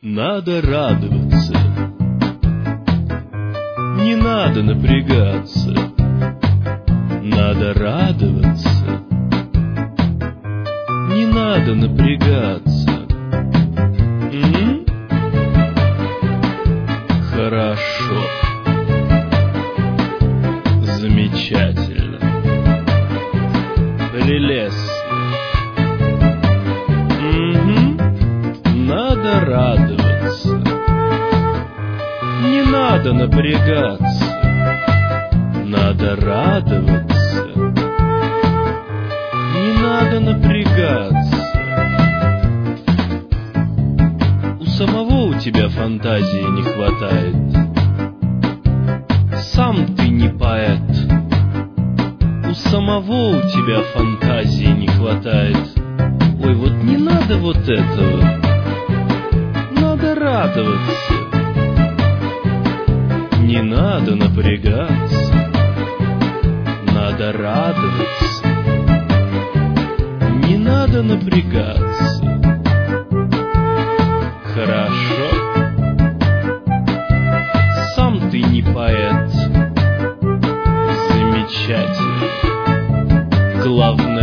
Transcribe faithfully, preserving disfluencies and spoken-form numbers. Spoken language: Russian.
Надо радоваться, не надо напрягаться. Надо радоваться, не надо напрягаться. М? Хорошо, замечательно, прелестно. Угу. Надо радоваться, не надо напрягаться. Надо радоваться, не надо напрягаться. У самого у тебя фантазии не хватает. Сам ты не поэт. У самого у тебя фантазии не хватает. Ой, вот не надо вот этого. Надо радоваться, не надо напрягаться. Надо радоваться, не надо напрягаться. Хорошо, сам ты не поэт. Замечательно, главное.